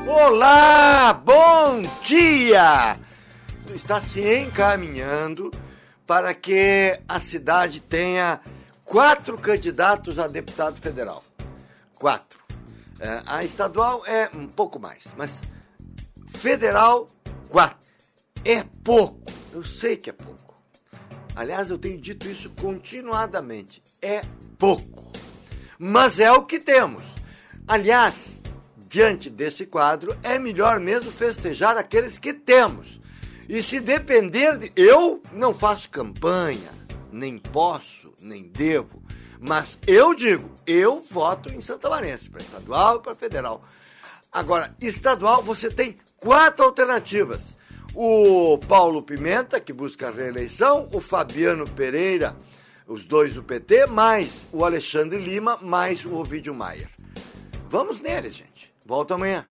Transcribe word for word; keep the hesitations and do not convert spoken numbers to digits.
Olá, bom dia! Está se encaminhando para que a cidade tenha quatro candidatos a deputado federal. Quatro. É, a estadual é um pouco mais, mas federal, quatro. É pouco, eu sei que é pouco. Aliás, eu tenho dito isso continuadamente. É pouco. Mas é o que temos. Aliás, diante desse quadro, é melhor mesmo festejar aqueles que temos. E se depender de... Eu não faço campanha, nem posso, nem devo, mas eu digo, eu voto em Santamanense, para estadual e para federal. Agora, estadual, você tem quatro alternativas. O Paulo Pimenta, que busca a reeleição, o Fabiano Pereira, os dois do P T, mais o Alexandre Lima, mais o Ovidio Mayer. Vamos neles, gente. Volto amanhã.